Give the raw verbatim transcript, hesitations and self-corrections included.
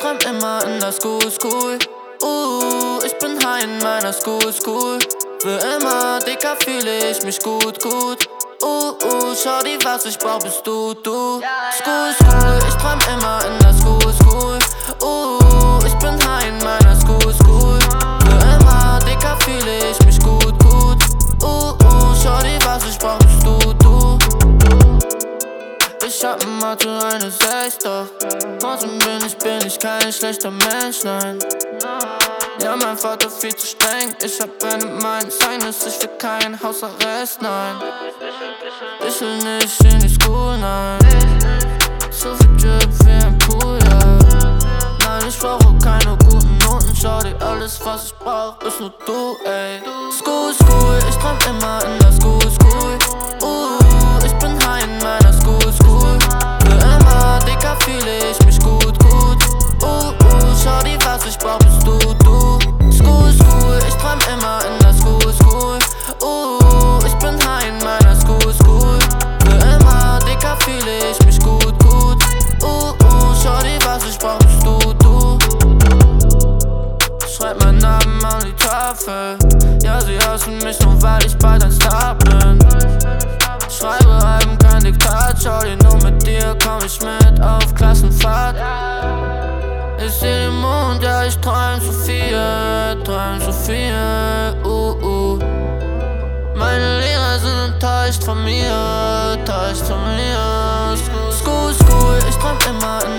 träum immer in der School, School. Uh, ich bin high in meiner School, School. Für immer, dicker fühle ich mich gut, gut. Uh, uh, schau die, was ich brauch, bist du, du. School, School, ich träum immer in der School, School. Uh, ich bin high in meiner School, School. Für immer, dicker fühle ich mich gut, gut. Uh, uh, schau die, was ich brauch, bist du, du. Ich hab in Mathe eine sechs, doch trotzdem bin ich, bin ich kein schlechter Mensch, nein. Ja, mein Vater viel zu streng, ich hab in meinen Zeugnis, ich will keinen Hausarrest, nein. Ich will nicht in die School, nein. So viel Drip wie ein Pool, ja. Nein, ich brauche keine guten Noten, schau dir, alles was ich brauch, ist nur du, ey. School, School, ich träum immer in der School, School. Uh, ich bin high in meiner School, School. Für immer, dicker fühle ich mich gut, gut. Uh, uh, schau dir, was ich brauch, bist du, du. School, School, ich träum immer in der School, School. Uh, ich bin high in meiner School, School. Für immer, dicker fühle ich mich gut, gut. Uh, uh, schau dir, was ich brauch, bist du, du. Schreib meinen Namen an die Tafel. Ja, sie hassen mich nur, weil ich bald ein Star bin. Schreibe halben kein Diktat, schau dir, nur mit dir komm ich mit auf Klassenfahrt. Ich seh den Mond, ja, ich träum so viel, träum so viel, uh, uh. Meine Lehrer sind enttäuscht von mir, enttäuscht von mir. School, School, ich träum immer in